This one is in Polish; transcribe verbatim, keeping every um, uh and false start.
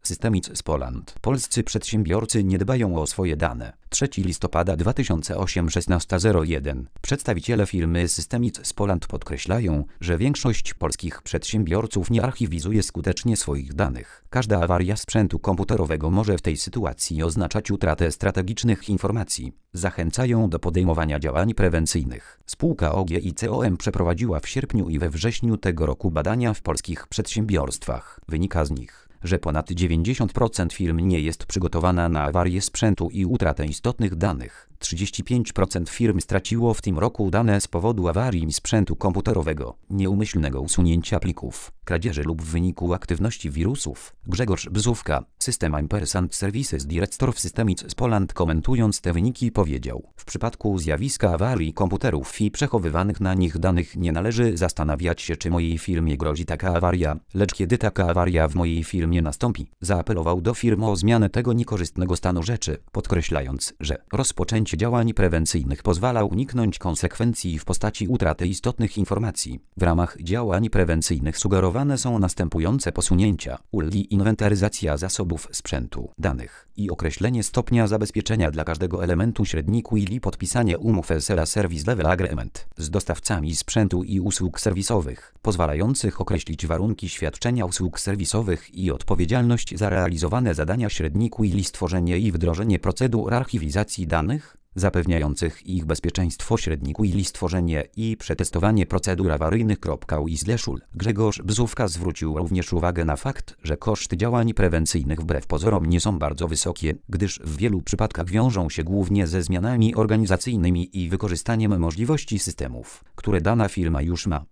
Systemic Poland. Polscy przedsiębiorcy nie dbają o swoje dane. trzeciego listopada dwa tysiące ósmego szesnasta zero jeden. Przedstawiciele firmy Systemic Poland podkreślają, że większość polskich przedsiębiorców nie archiwizuje skutecznie swoich danych. Każda awaria sprzętu komputerowego może w tej sytuacji oznaczać utratę strategicznych informacji. Zachęcają do podejmowania działań prewencyjnych. Spółka O G I C O M przeprowadziła w sierpniu i we wrześniu tego roku badania w polskich przedsiębiorstwach. Wynika z nich, że ponad dziewięćdziesiąt procent firm nie jest przygotowana na awarię sprzętu i utratę istotnych danych. trzydzieści pięć procent firm straciło w tym roku dane z powodu awarii sprzętu komputerowego, nieumyślnego usunięcia plików, kradzieży lub w wyniku aktywności wirusów. Grzegorz Bzówka, System Ampersand Services Director w Systemic Poland, komentując te wyniki, powiedział: w przypadku zjawiska awarii komputerów i przechowywanych na nich danych nie należy zastanawiać się, czy mojej firmie grozi taka awaria, lecz kiedy taka awaria w mojej firmie nastąpi. Zaapelował do firm o zmianę tego niekorzystnego stanu rzeczy, podkreślając, że rozpoczęcie działań prewencyjnych pozwala uniknąć konsekwencji w postaci utraty istotnych informacji. W ramach działań prewencyjnych sugerowane są następujące posunięcia: ulgi, inwentaryzacja zasobów sprzętu, danych i określenie stopnia zabezpieczenia dla każdego elementu średniku i podpisanie umów S L A Service Level Agreement z dostawcami sprzętu i usług serwisowych, pozwalających określić warunki świadczenia usług serwisowych i odpowiedzialność za realizowane zadania średniku i stworzenie i wdrożenie procedur archiwizacji danych, zapewniających ich bezpieczeństwo średniku i stworzenie i przetestowanie procedur awaryjnych. Ul. Grzegorz Bzówka zwrócił również uwagę na fakt, że koszty działań prewencyjnych wbrew pozorom nie są bardzo wysokie, gdyż w wielu przypadkach wiążą się głównie ze zmianami organizacyjnymi i wykorzystaniem możliwości systemów, które dana firma już ma.